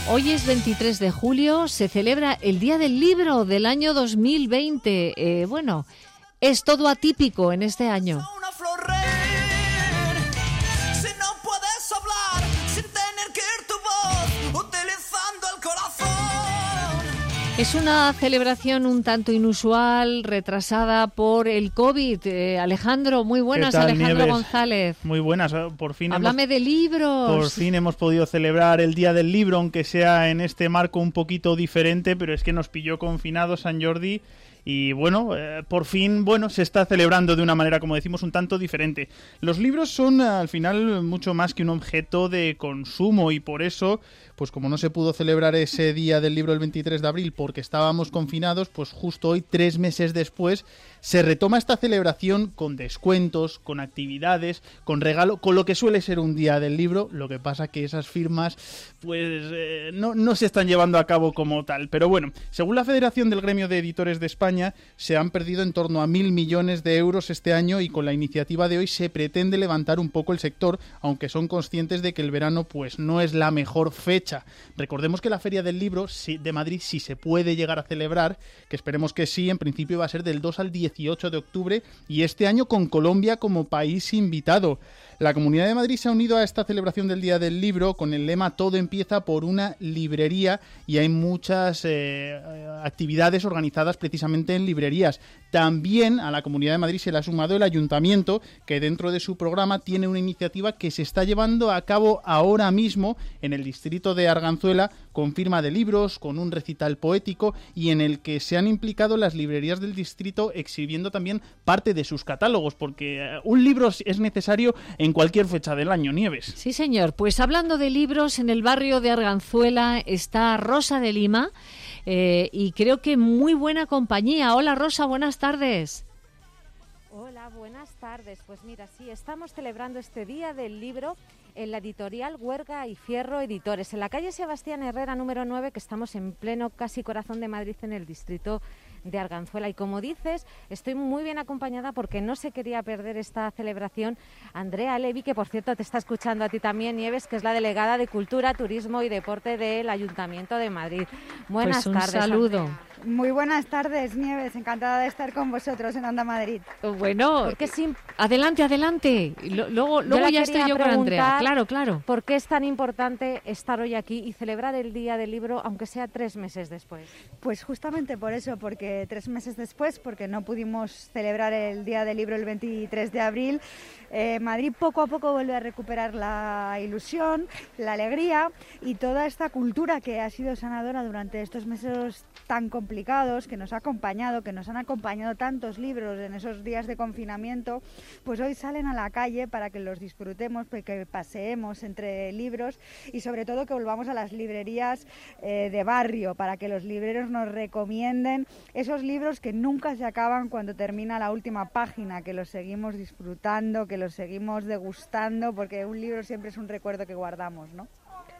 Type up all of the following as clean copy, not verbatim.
Hoy es 23 de julio, se celebra el Día del Libro del año 2020. Bueno, es todo atípico en este año. Es una celebración un tanto inusual, retrasada por el COVID. Alejandro, muy buenas. ¿Qué tal, Alejandro Nieves? González. Muy buenas, por fin. Háblame de libros. Por fin hemos podido celebrar el Día del Libro, aunque sea en este marco un poquito diferente, pero es que nos pilló confinados Sant Jordi. Y bueno, por fin, se está celebrando de una manera, como decimos, un tanto diferente. Los libros son al final mucho más que un objeto de consumo y por eso, pues como no se pudo celebrar ese Día del Libro el 23 de abril porque estábamos confinados, pues justo hoy, 3 meses después, se retoma esta celebración con descuentos, con actividades, con regalo, con lo que suele ser un Día del Libro. Lo que pasa que esas firmas pues no se están llevando a cabo como tal. Pero bueno, según la Federación del Gremio de Editores de España, se han perdido en torno a 1.000 millones de euros este año y con la iniciativa de hoy se pretende levantar un poco el sector, aunque son conscientes de que el verano pues no es la mejor fecha. Recordemos que la Feria del Libro de Madrid sí se puede llegar a celebrar, que esperemos que sí, en principio va a ser del 2 al 18 de octubre y este año con Colombia como país invitado. La Comunidad de Madrid se ha unido a esta celebración del Día del Libro con el lema "Todo empieza por una librería" y hay muchas actividades organizadas precisamente en librerías. También a la Comunidad de Madrid se le ha sumado el Ayuntamiento, que dentro de su programa tiene una iniciativa que se está llevando a cabo ahora mismo en el distrito de Arganzuela, con firma de libros, con un recital poético y en el que se han implicado las librerías del distrito exhibiendo también parte de sus catálogos, porque un libro es necesario en cualquier fecha del año, Nieves. Sí, señor. Pues hablando de libros, en el barrio de Arganzuela está Rosa de Lima y creo que muy buena compañía. Hola, Rosa, buenas tardes. Hola, buenas tardes. Pues mira, sí, estamos celebrando este Día del Libro en la editorial Huerga y Fierro Editores, en la calle Sebastián Herrera número 9, que estamos en pleno casi corazón de Madrid, en el distrito de Arganzuela. Y como dices, estoy muy bien acompañada porque no se quería perder esta celebración Andrea Levi, que por cierto te está escuchando a ti también, Nieves, que es la delegada de Cultura, Turismo y Deporte del Ayuntamiento de Madrid. Buenas tardes. Un saludo. Andrea. Muy buenas tardes, Nieves. Encantada de estar con vosotros en Onda Madrid. Bueno, adelante. Luego ya estoy yo con Andrea. Claro. ¿Por qué es tan importante estar hoy aquí y celebrar el Día del Libro, aunque sea 3 meses después? Pues justamente por eso, porque 3 meses después, porque no pudimos celebrar el Día del Libro el 23 de abril, Madrid poco a poco vuelve a recuperar la ilusión, la alegría y toda esta cultura que ha sido sanadora durante estos meses tan complicados, que nos han acompañado tantos libros en esos días de confinamiento, pues hoy salen a la calle para que los disfrutemos, que paseemos entre libros y sobre todo que volvamos a las librerías de barrio, para que los libreros nos recomienden esos libros que nunca se acaban cuando termina la última página, que los seguimos disfrutando, que los seguimos degustando, porque un libro siempre es un recuerdo que guardamos, ¿no?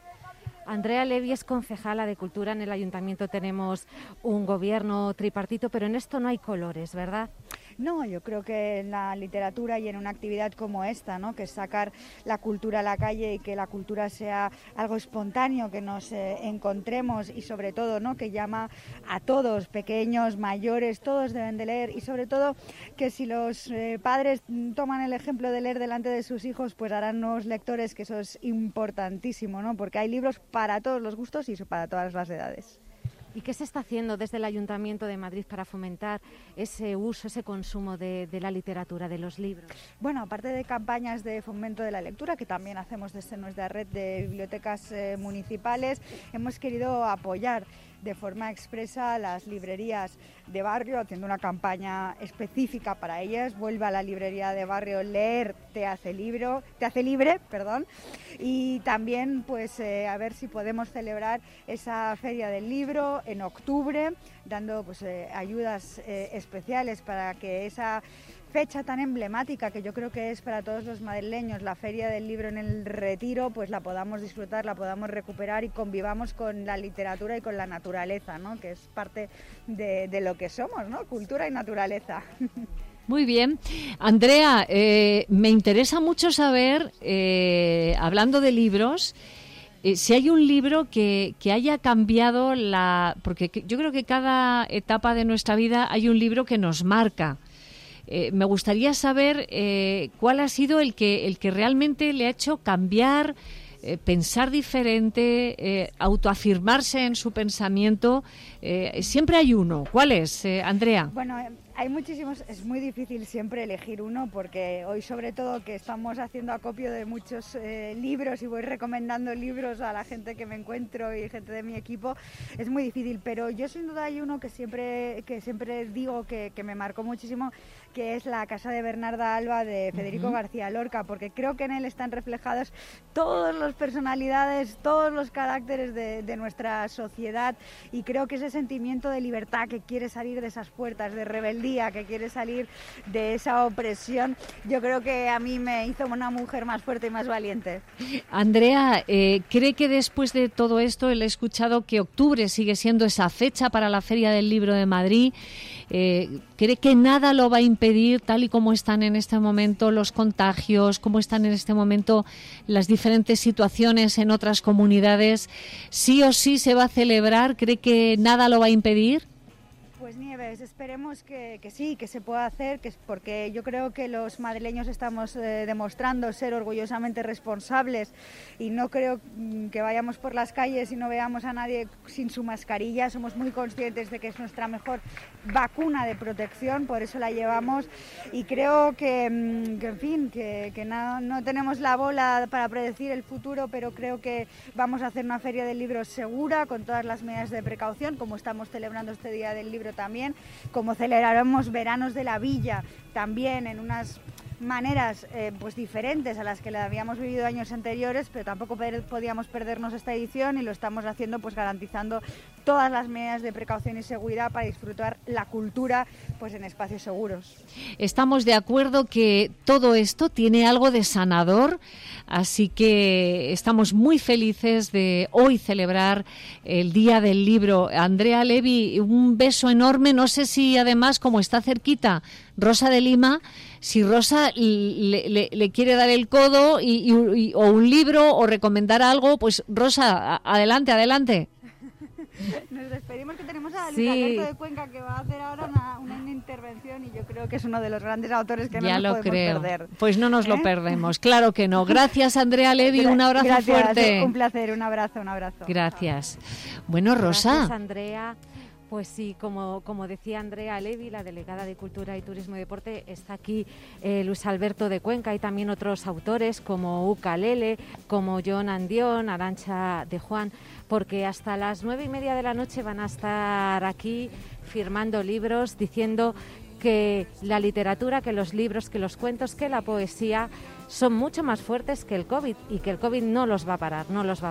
Andrea Levi es concejala de Cultura. En el Ayuntamiento tenemos un gobierno tripartito, pero en esto no hay colores, ¿verdad? No, yo creo que en la literatura y en una actividad como esta, ¿no?, que es sacar la cultura a la calle y que la cultura sea algo espontáneo, que nos encontremos y sobre todo, ¿no?, que llama a todos, pequeños, mayores, todos deben de leer y sobre todo que si los padres toman el ejemplo de leer delante de sus hijos, pues harán nuevos lectores, que eso es importantísimo, ¿no?, porque hay libros para todos los gustos y para todas las edades. ¿Y qué se está haciendo desde el Ayuntamiento de Madrid para fomentar ese uso, ese consumo de la literatura, de los libros? Bueno, aparte de campañas de fomento de la lectura, que también hacemos desde nuestra red de bibliotecas municipales, hemos querido apoyar de forma expresa a las librerías de barrio, haciendo una campaña específica para ellas. Vuelve a la librería de barrio, leer te hace libre, y también pues a ver si podemos celebrar esa feria del libro en octubre, dando pues ayudas especiales para que esa fecha tan emblemática, que yo creo que es para todos los madrileños, la Feria del Libro en el Retiro, pues la podamos disfrutar, la podamos recuperar y convivamos con la literatura y con la naturaleza, ¿no?, que es parte de lo que somos, ¿no?, cultura y naturaleza. Muy bien. Andrea, me interesa mucho saber, hablando de libros, si hay un libro que haya cambiado porque yo creo que cada etapa de nuestra vida hay un libro que nos marca. Me gustaría saber cuál ha sido el que realmente le ha hecho cambiar, pensar diferente, autoafirmarse en su pensamiento. Siempre hay uno. ¿Cuál es, Andrea? Bueno, hay muchísimos, es muy difícil siempre elegir uno porque hoy sobre todo que estamos haciendo acopio de muchos libros y voy recomendando libros a la gente que me encuentro y gente de mi equipo, es muy difícil, pero yo sin duda hay uno que siempre digo que me marcó muchísimo, que es La casa de Bernarda Alba de Federico García Lorca, porque creo que en él están reflejados todas las personalidades, todos los caracteres de nuestra sociedad y creo que ese sentimiento de libertad que quiere salir de esas puertas, de rebeldía, que quiere salir de esa opresión, yo creo que a mí me hizo una mujer más fuerte y más valiente. Andrea, ¿cree que después de todo esto, le he escuchado que octubre sigue siendo esa fecha para la Feria del Libro de Madrid? ¿Cree que nada lo va a impedir, tal y como están en este momento los contagios, cómo están en este momento las diferentes situaciones en otras comunidades? ¿Sí o sí se va a celebrar? ¿Cree que nada lo va a impedir? Pues Nieves, esperemos que sí, que se pueda hacer, porque yo creo que los madrileños estamos demostrando ser orgullosamente responsables y no creo que vayamos por las calles y no veamos a nadie sin su mascarilla. Somos muy conscientes de que es nuestra mejor vacuna de protección, por eso la llevamos y creo que en fin, que no tenemos la bola para predecir el futuro, pero creo que vamos a hacer una feria del libro segura, con todas las medidas de precaución, como estamos celebrando este Día del Libro también, como celebraremos Veranos de la Villa también en unas maneras pues diferentes a las que la habíamos vivido años anteriores, pero tampoco podíamos perdernos esta edición y lo estamos haciendo pues garantizando todas las medidas de precaución y seguridad para disfrutar la cultura pues en espacios seguros. Estamos de acuerdo que todo esto tiene algo de sanador, así que estamos muy felices de hoy celebrar el Día del Libro. Andrea Levy, un beso enorme. No sé si además, como está cerquita Rosa de Lima, si Rosa le quiere dar el codo o un libro o recomendar algo, pues Rosa, adelante. Nos despedimos, que tenemos a Luis Alberto de Cuenca, que va a hacer ahora una intervención y yo creo que es uno de los grandes autores que no nos podemos perder. Pues no nos lo perdemos, claro que no. Gracias, Andrea Levy, un abrazo fuerte. Un placer, un abrazo. Gracias. Bueno, Rosa. Gracias, Andrea. Pues sí, como decía Andrea Levy, la delegada de Cultura y Turismo y Deporte, está aquí Luis Alberto de Cuenca y también otros autores como Ucalele, como John Andión, Arantxa de Juan, porque hasta las 9:30 de la noche van a estar aquí firmando libros, diciendo que la literatura, que los libros, que los cuentos, que la poesía son mucho más fuertes que el COVID y que el COVID no los va a parar.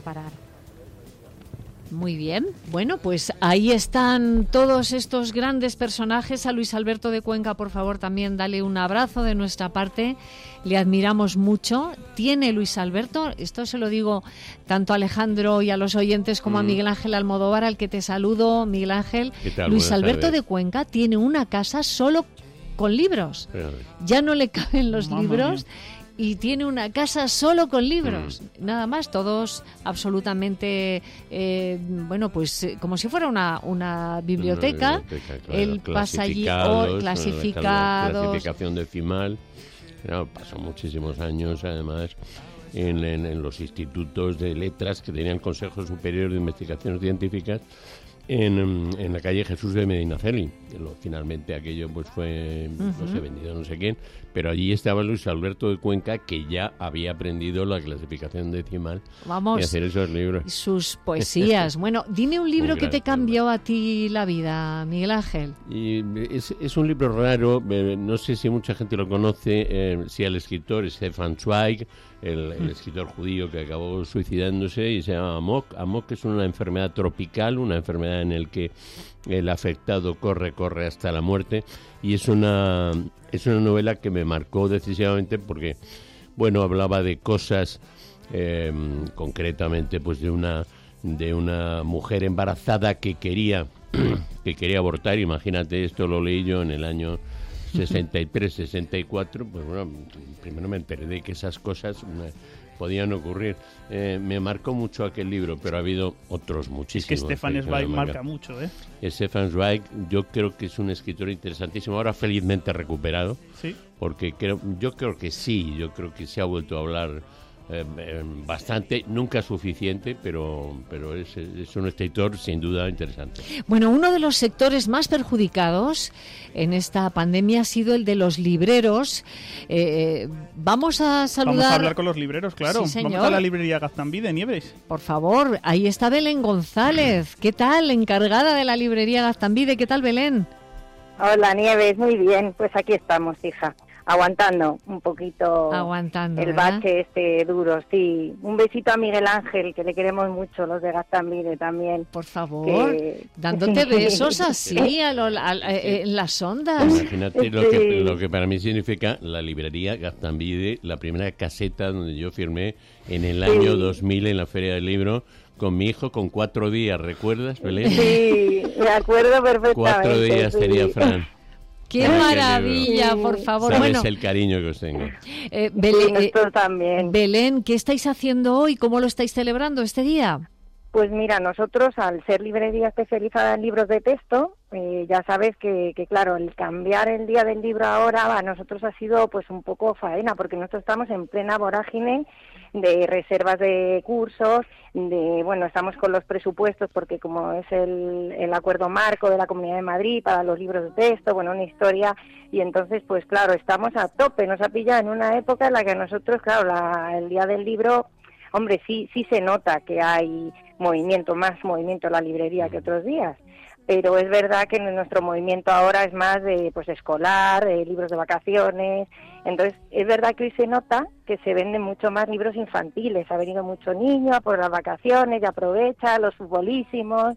Muy bien. Bueno, pues ahí están todos estos grandes personajes. A Luis Alberto de Cuenca, por favor, también dale un abrazo de nuestra parte. Le admiramos mucho. Tiene Luis Alberto, esto se lo digo tanto a Alejandro y a los oyentes como a Miguel Ángel Almodóvar, al que te saludo, Miguel Ángel. ¿Qué tal? Luis Alberto de Cuenca tiene una casa solo con libros. Ya no le caben los libros. Y tiene una casa solo con libros, nada más, todos absolutamente, como si fuera una biblioteca. Claro, él pasa allí clasificados. Clasificación decimal. Pasó muchísimos años, además, en los institutos de letras que tenían Consejo Superior de Investigaciones Científicas en la calle Jesús de Medinaceli. Finalmente aquello pues fue vendido no sé quién, pero allí estaba Luis Alberto de Cuenca, que ya había aprendido la clasificación decimal y hacer esos libros. Sus poesías. Bueno, dime un libro que te cambió a ti la vida, Miguel Ángel. Y es un libro raro, no sé si mucha gente lo conoce, si el escritor Stefan Zweig, el escritor judío que acabó suicidándose, y se llama Amok. Amok es una enfermedad tropical, una enfermedad en la que el afectado corre hasta la muerte, y es una novela que me marcó decisivamente porque, bueno, hablaba de cosas, concretamente pues de una mujer embarazada que quería abortar. Imagínate, esto lo leí yo en el año 63, 64, pues bueno, primero me enteré de que esas cosas podían ocurrir. Me marcó mucho aquel libro, pero ha habido otros muchísimos. Es que Stefan Zweig marca mucho, ¿eh? Stefan Zweig, yo creo que es un escritor interesantísimo, ahora felizmente recuperado, sí, porque yo creo que se ha vuelto a hablar bastante, nunca suficiente, pero es un escritor sin duda interesante. Bueno, uno de los sectores más perjudicados en esta pandemia ha sido el de los libreros. Vamos a saludar... Vamos a hablar con los libreros, claro. Sí, señor. Vamos a la librería Gaztambide, Nieves. Por favor, ahí está Belén González. ¿Qué tal? Encargada de la librería Gaztambide. ¿Qué tal, Belén? Hola, Nieves. Muy bien. Pues aquí estamos, hija. Aguantando un poquito el bache duro, sí. Un besito a Miguel Ángel, que le queremos mucho, los de Gaztambide también. Por favor, dándote besos así en las ondas. Imagínate lo que para mí significa la librería Gaztambide, la primera caseta donde yo firmé en el año 2000 en la Feria del Libro, con mi hijo con 4 días, ¿recuerdas, Belén? Sí, me acuerdo perfectamente. 4 días tenía Fran. ¡Qué maravilla, por favor! Sabes el cariño que os tengo. Nosotros también. Belén, ¿qué estáis haciendo hoy? ¿Cómo lo estáis celebrando este día? Pues mira, nosotros al ser librería especializada en libros de texto, ya sabes que claro, el cambiar el día del libro ahora a nosotros ha sido pues un poco faena, porque nosotros estamos en plena vorágine de reservas de cursos, estamos con los presupuestos porque como es el acuerdo marco de la Comunidad de Madrid para los libros de texto, una historia, y entonces pues claro, estamos a tope, nos ha pillado en una época en la que nosotros, claro, el día del libro, hombre, sí se nota que hay más movimiento en la librería que otros días, pero es verdad que nuestro movimiento ahora es más de escolar, libros de vacaciones. Entonces es verdad que hoy se nota que se venden mucho más libros infantiles, ha venido mucho niño por las vacaciones y aprovecha, los futbolísimos,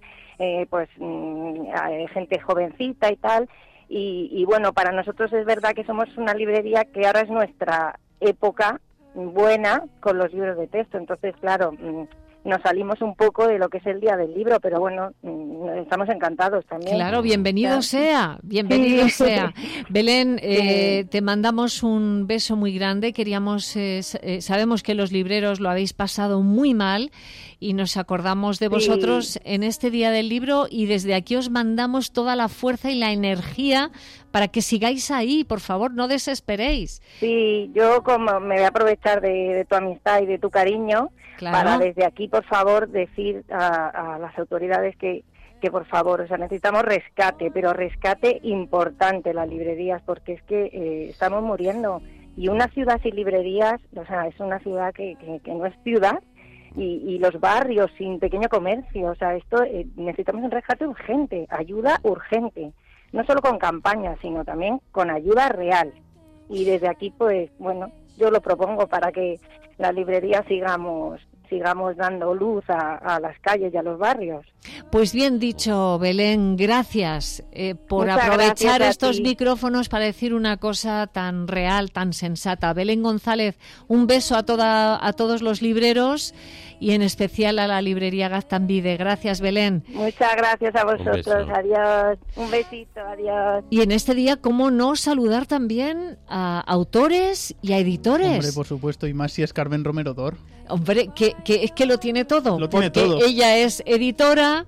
gente jovencita y tal, y bueno, para nosotros es verdad que somos una librería que ahora es nuestra época buena con los libros de texto, entonces claro, nos salimos un poco de lo que es el día del libro, pero estamos encantados también. Claro, bienvenido sea. Belén, te mandamos un beso muy grande. Sabemos que los libreros lo habéis pasado muy mal y nos acordamos de vosotros en este día del libro, y desde aquí os mandamos toda la fuerza y la energía para que sigáis ahí, por favor, no desesperéis. Sí, yo como me voy a aprovechar de tu amistad y de tu cariño, para desde aquí, por favor, decir a las autoridades que por favor, necesitamos rescate, pero rescate importante las librerías, porque es que estamos muriendo, y una ciudad sin librerías, es una ciudad que no es ciudad, y los barrios sin pequeño comercio, esto necesitamos un rescate urgente, ayuda urgente, no solo con campañas, sino también con ayuda real. Y desde aquí, yo lo propongo para que las librerías sigamos dando luz a las calles y a los barrios. Pues bien dicho, Belén, gracias por Muchas aprovechar gracias estos micrófonos para decir una cosa tan real, tan sensata. Belén González, un beso a todos los libreros y en especial a la librería Gaztambide. Gracias, Belén. Muchas gracias a vosotros. Adiós. Un besito. Adiós. Y en este día, ¿cómo no saludar también a autores y a editores? Hombre, por supuesto, y más si es Carmen Romero Dor. Hombre, que es que lo tiene todo. Porque ella es editora,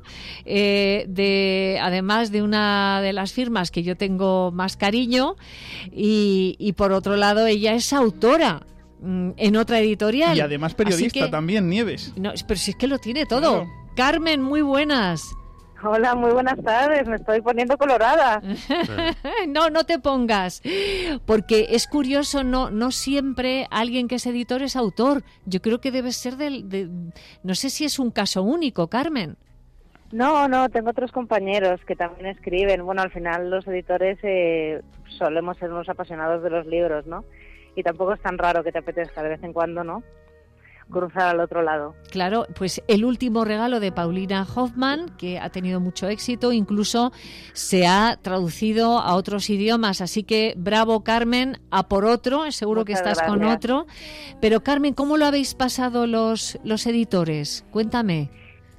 además de una de las firmas que yo tengo más cariño, y por otro lado ella es autora en otra editorial. Y además periodista también, Nieves. No, pero si es que lo tiene todo. Claro. Carmen, muy buenas. Hola, muy buenas tardes, me estoy poniendo colorada. No te pongas, porque es curioso, no siempre alguien que es editor es autor. Yo creo que debe ser no sé si es un caso único, Carmen. No, tengo otros compañeros que también escriben. Bueno, al final los editores solemos ser unos apasionados de los libros, ¿no? Y tampoco es tan raro que te apetezca de vez en cuando, ¿no?, cruzar al otro lado. Claro, pues El último regalo de Paulina Hoffman, que ha tenido mucho éxito, incluso se ha traducido a otros idiomas, así que bravo, Carmen, a por otro, seguro Muchas que estás gracias. Con otro. Pero Carmen, ¿cómo lo habéis pasado los editores? Cuéntame.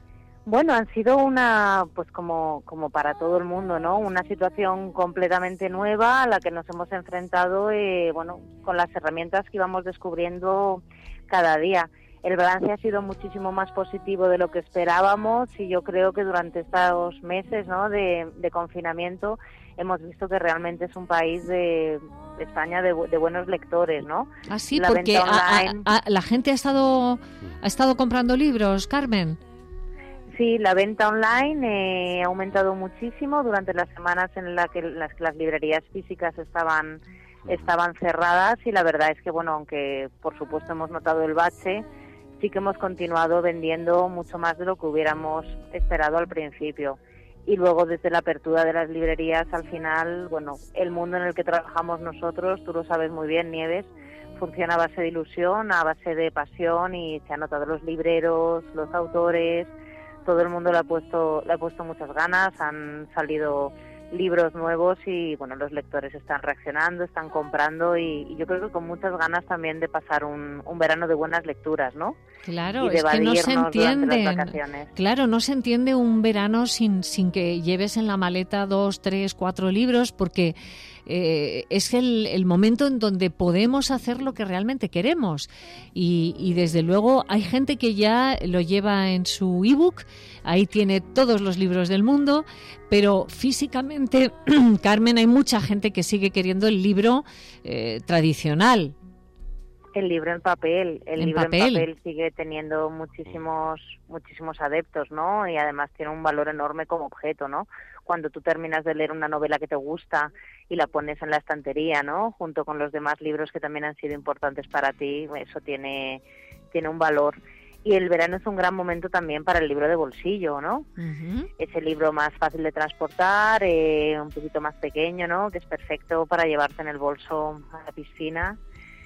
Bueno, han sido pues como para todo el mundo, ¿no? Una situación completamente nueva a la que nos hemos enfrentado, con las herramientas que íbamos descubriendo cada día. El balance ha sido muchísimo más positivo de lo que esperábamos y yo creo que durante estos meses, ¿no?, de confinamiento hemos visto que realmente es un país de España de buenos lectores, ¿no? Ah, sí, porque la gente ha estado comprando libros, Carmen. Sí, la venta online ha aumentado muchísimo durante las semanas en las que las librerías físicas estaban cerradas, y la verdad es que, bueno, aunque por supuesto hemos notado el bache, sí que hemos continuado vendiendo mucho más de lo que hubiéramos esperado al principio. Y luego, desde la apertura de las librerías, al final, bueno, el mundo en el que trabajamos nosotros, tú lo sabes muy bien, Nieves, funciona a base de ilusión, a base de pasión, y se han notado los libreros, los autores, todo el mundo le ha puesto muchas ganas, han salido libros nuevos y, bueno, los lectores están reaccionando, están comprando, y yo creo que con muchas ganas también de pasar un verano de buenas lecturas, ¿no? Claro, es que no se entiende. Claro, no se entiende un verano sin que lleves en la maleta 2, 3, 4 libros, porque es el momento en donde podemos hacer lo que realmente queremos. Y desde luego hay gente que ya lo lleva en su ebook, ahí tiene todos los libros del mundo, pero físicamente, Carmen, hay mucha gente que sigue queriendo el libro tradicional. El libro en papel, en papel sigue teniendo muchísimos adeptos, ¿no? Y además tiene un valor enorme como objeto, ¿no? Cuando tú terminas de leer una novela que te gusta y la pones en la estantería, ¿no?, junto con los demás libros que también han sido importantes para ti, eso tiene un valor. Y el verano es un gran momento también para el libro de bolsillo, ¿no? Uh-huh. Ese libro más fácil de transportar, un poquito más pequeño, ¿no?, que es perfecto para llevarte en el bolso a la piscina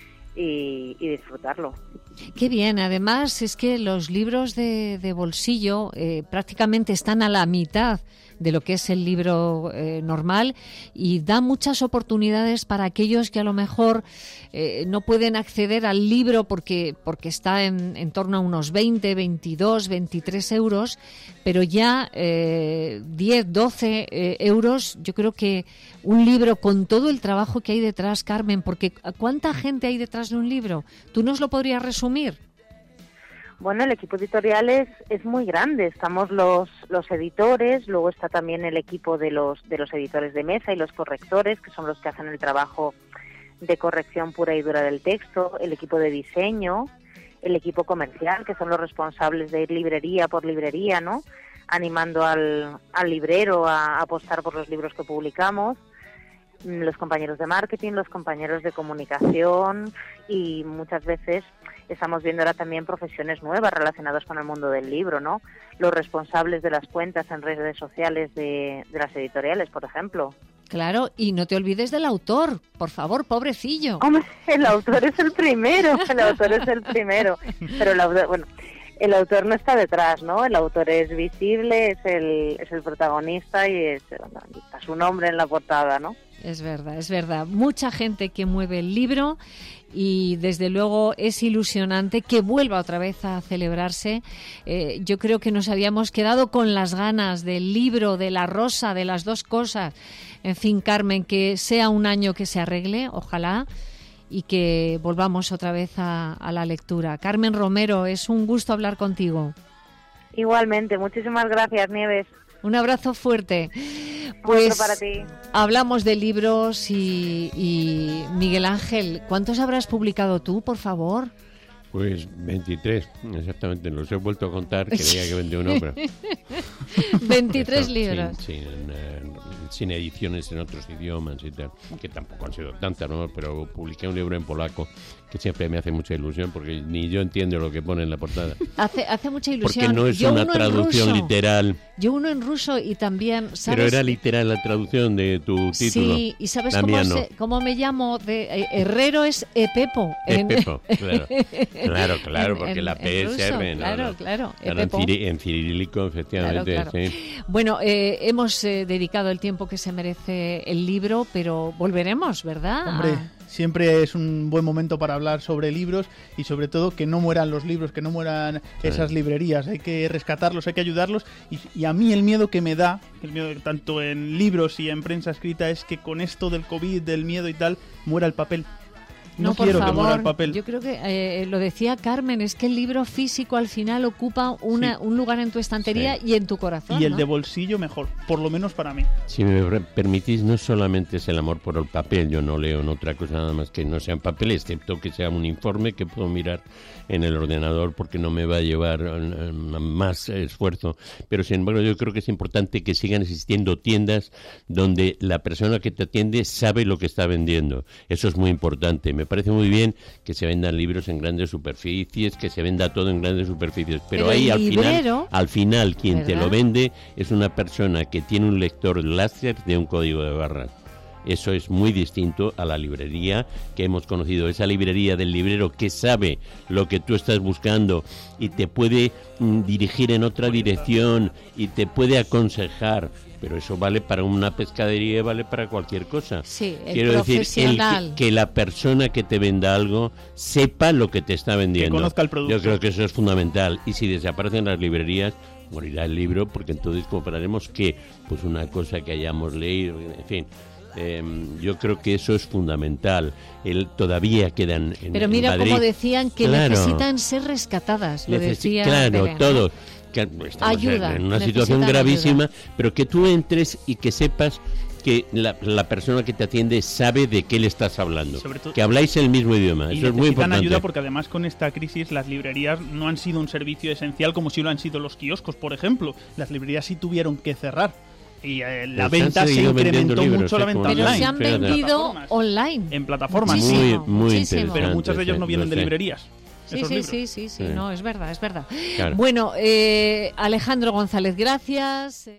y disfrutarlo. Qué bien. Además, es que los libros de bolsillo prácticamente están a la mitad de lo que es el libro normal, y da muchas oportunidades para aquellos que a lo mejor no pueden acceder al libro porque está en torno a unos 20, 22, 23 euros, pero ya 10, 12 euros, yo creo que un libro con todo el trabajo que hay detrás, Carmen, porque ¿cuánta gente hay detrás de un libro? ¿Tú nos lo podrías resumir? Bueno, el equipo editorial es muy grande. Estamos los editores, luego está también el equipo de los editores de mesa y los correctores, que son los que hacen el trabajo de corrección pura y dura del texto, el equipo de diseño, el equipo comercial, que son los responsables de ir librería por librería, ¿no?, animando al librero a apostar por los libros que publicamos, los compañeros de marketing, los compañeros de comunicación, y muchas veces estamos viendo ahora también profesiones nuevas relacionadas con el mundo del libro, ¿no? Los responsables de las cuentas en redes sociales de las editoriales, por ejemplo. Claro, y no te olvides del autor, por favor, pobrecillo. Hombre, el autor es el primero, pero el autor no está detrás, ¿no? El autor es visible, es el protagonista, y está su nombre en la portada, ¿no? Es verdad. Mucha gente que mueve el libro, y desde luego es ilusionante que vuelva otra vez a celebrarse. Yo creo que nos habíamos quedado con las ganas del libro, de la rosa, de las dos cosas. En fin, Carmen, que sea un año que se arregle, ojalá, y que volvamos otra vez a la lectura. Carmen Romero, es un gusto hablar contigo. Igualmente, muchísimas gracias, Nieves. Un abrazo fuerte. Pues para ti. Hablamos de libros y Miguel Ángel, ¿cuántos habrás publicado tú, por favor? Pues 23, exactamente, los he vuelto a contar, creía que vendía una obra. 23 libros. Sin ediciones en otros idiomas y tal, que tampoco han sido tantas, ¿no? Pero publiqué un libro en polaco que siempre me hace mucha ilusión, porque ni yo entiendo lo que pone en la portada. Hace mucha ilusión. Porque no es una traducción literal. Yo uno en ruso y también, ¿sabes? Pero era literal la traducción de tu título. Sí, y ¿sabes cómo me llamo? Herrero es Epepo. Epepo, claro, porque la P es R. Claro. En cirílico, efectivamente. Claro. Sí. Bueno, hemos dedicado el tiempo que se merece el libro, pero volveremos, ¿verdad? Hombre, siempre es un buen momento para hablar sobre libros y sobre todo que no mueran los libros, que no mueran esas librerías. Hay que rescatarlos, hay que ayudarlos y a mí el miedo que me da, el miedo tanto en libros y en prensa escrita, es que con esto del COVID, del miedo y tal, muera el papel. No por quiero favor, que muera el papel. Yo creo que lo decía Carmen, es que el libro físico al final ocupa un lugar en tu estantería y en tu corazón. Y el ¿no? de bolsillo mejor, por lo menos para mí. Si me permitís, no solamente es el amor por el papel, yo no leo en otra cosa nada más que no sea en papel, excepto que sea un informe que puedo mirar en el ordenador porque no me va a llevar más esfuerzo. Pero sin embargo yo creo que es importante que sigan existiendo tiendas donde la persona que te atiende sabe lo que está vendiendo. Eso es muy importante. Me parece muy bien que se vendan libros en grandes superficies, que se venda todo en grandes superficies, pero ahí al final quien te lo vende es una persona que tiene un lector láser de un código de barras. Eso es muy distinto a la librería que hemos conocido, esa librería del librero que sabe lo que tú estás buscando y te puede dirigir en otra dirección y te puede aconsejar. Pero eso vale para una pescadería, vale para cualquier cosa. Sí, Quiero decir, que la persona que te venda algo sepa lo que te está vendiendo. Que conozca el producto. Yo creo que eso es fundamental. Y si desaparecen las librerías, morirá el libro, porque entonces compararemos que pues una cosa que hayamos leído, en fin. Yo creo que eso es fundamental. Todavía quedan pero mira en Madrid, como decían que necesitan ser rescatadas, lo decía Belén, todo. Que estamos en una situación gravísima, pero que tú entres y que sepas que la persona que te atiende sabe de qué le estás hablando, que habláis el mismo idioma. Eso es muy importante. Ayuda porque además con esta crisis las librerías no han sido un servicio esencial como si lo han sido los kioscos, por ejemplo. Las librerías sí tuvieron que cerrar. Y la venta se incrementó mucho, la venta online. Pero se han vendido online. En plataformas, muy interesante. Pero muchos de ellos no vienen de librerías. Sí, no, es verdad. Claro. Bueno, Alejandro González, gracias.